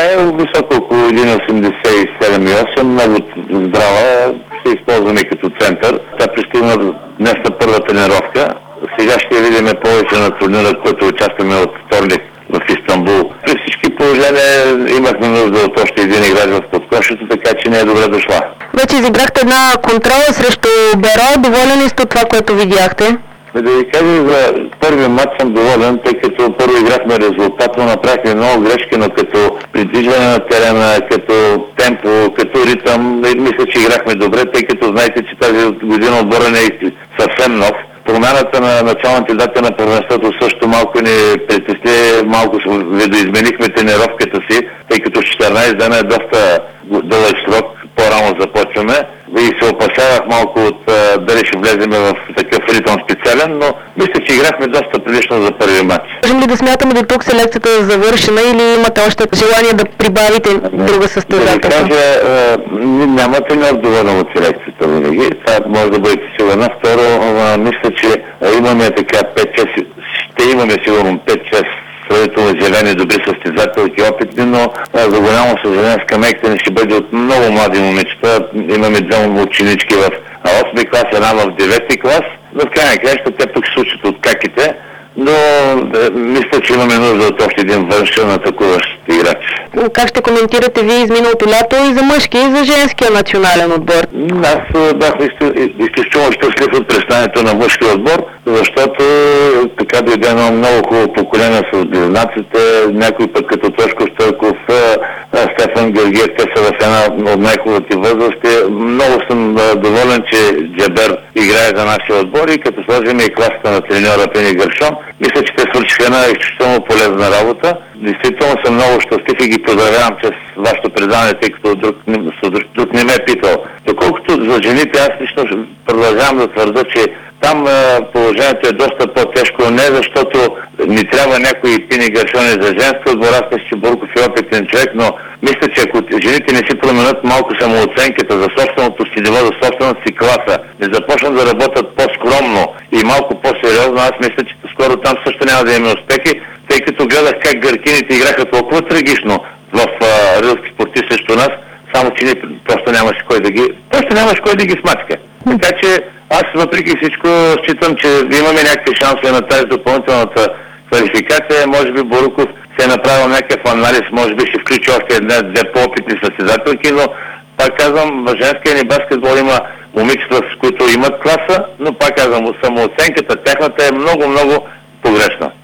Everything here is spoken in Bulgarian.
е високо, около 1,87,8, много здрава, се използваме като център. Тя пристигна днес на първа тренировка. Сега ще видим повече на турнира, който участваме от вторник в Истанбул. При всички положения имахме нужда от още един играч в подкошето, така че не е добре дошла. Вече изиграхте една контрола срещу Беро. Доволен ли сте от това, което видяхте? Да ви кажа, за първи матч съм доволен, тъй като първо играхме резултатно, направихме много грешки, но като придвижване на терена, като темпо, като ритъм, мисля, че играхме добре, тъй като знаете, че тази година отбора не е съвсем нов. Промяната на началните дати на първенството също малко ни притесни, малко видоизменихме тренировката си, тъй като 14 дена е доста дълъг срок, по-рано започваме и се опасявах малко от дали ще влезем в такъв ритъм специален, но мисля, че играхме доста прилично за първи матч. Можем ли да смятаме до тук селекцията е завършена или имате още желание да прибавите друга състезателка? Да кажа, няма треньор доволен от селекцията винаги. Това може да бъдете сигурна. Второ, мисля, че имаме така 5-6, ще имаме сигурно 5-6 сравнително зелени, добри състезателки, опитни, но за голямо съжаление скамейката ни ще бъде от много млади момичета. Имаме две ученички в 8 клас, една в 9 клас. В крайна краща те пък се учат от каките, но мисля, че имаме нужда от още един външен атакуващ играч. Как ще коментирате вие изминалото лято и за мъжки, и за женския национален отбор? Аз бях изключително щастлив от представянето на мъжкия отбор, защото така дойде едно много хубаво поколение с близнаците, някой пък като Тошко Стойков, Стефан Георгиев, те са в една от най-хубавите възрасти. Много съм доволен, че Джабер играе за нашия отбор и като сложим и класата на треньора Пени Гършон, мисля, че те свършиха една изключително полезна работа. Действително съм много щастлив и ги поздравявам чрез вашето предаване, тъй като друг не ме е питал. Доколкото за жените, аз лично продължавам да твърда, че там положението е доста по-тежко, не защото ни трябва някои Пини Гършони за женска отбор, аз мисля, че Бурков е опитен човек, но мисля, че ако жените не си променят малко самооценката за собственото си ниво, за собствената си класа, не започнат да работят по-скромно и малко по-сериозно, аз мисля, че скоро там също няма да имаме успехи, тъй като гледах как гъркините играха толкова трагично в рилски спорти срещу нас, само че просто нямаше кой да ги смачка. Така че аз въпреки всичко считам, че имаме някакви шансове на тази допълнителната квалификация. Може би Боруков се е направил някакъв анализ, може би ще включи още две по-опитни състезателки, но пак казвам, в женския ни баскетбол има момичета, с които имат класа, но пак казвам, самооценката тяхната е много погрешна.